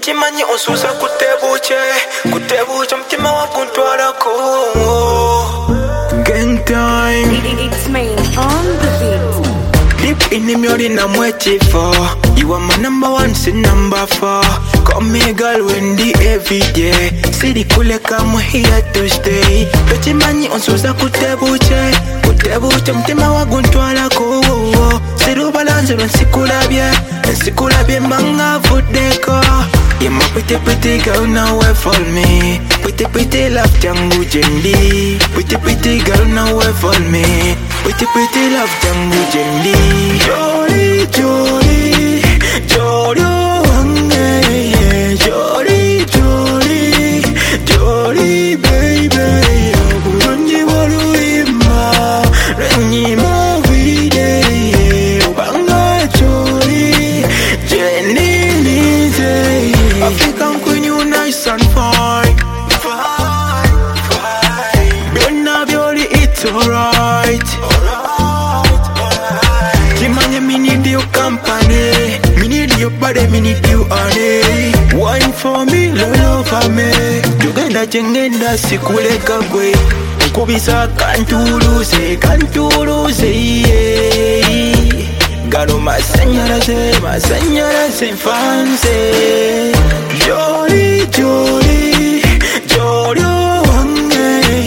Tochimanyi onsusa kutebuche mtima wakuntwalako. Gang time. It's me on the beat. Deep in the music I'm waiting for. You are my number one, say number four. Call me girl when the every day. See the cool come here to stay. Tochimanyi onsusa kutebuche mtima wakuntwalako. Siru balance nsikulabye manga vodeko. You're my pretty girl, now wait for me. Pretty love jangu jendi. Pretty girl, now wait for me. Pretty love jangu jendi. Jolly, wange. Jolly, baby. Oburungi bw'oluwimba, lwennyima vide. Obanga jolly, jeninize. African queen, you nice and fine. Byonna byoli, it's alright. Kimanye, me need your company. Me need your body, me need you honey. Wine for me, love for me. Tugenda jengenda sikuleka gwe. Nkubisa kantuluze, yeah. Galo masanyalaze fanze. Jolly, wange.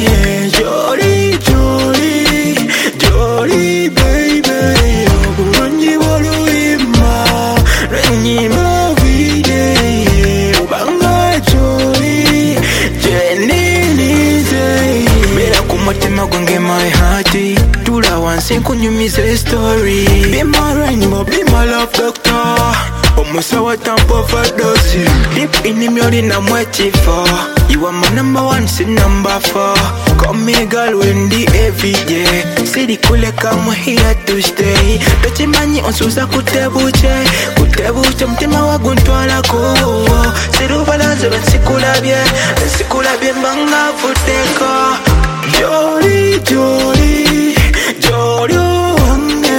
Jolly, baby. Oburungi bw'oluwimba, lwennyima vide. Obanga jolly, jeninize. Beera ku mutima gwange my hearty. Tula wansi nkunyumize story. Be my rainbow, be my love doctor. Omusawa tampo fadosi. Deep in the music I'm waiting for. You are my number one, say number four. Call me girl when the every day. See the cool come here to stay. Tochimanyi onsusa kutebuche mtima wakuntwalako. Siru balance nsikulabye manga vodeko. Jolly, wange.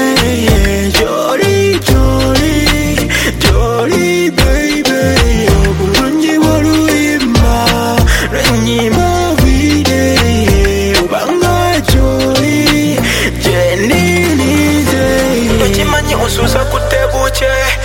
Jolly, baby. Oburungi bw'oluwimba, lwennyima vide. Obanga jolly, jeninize. Tochimanyi onsusa kutebuche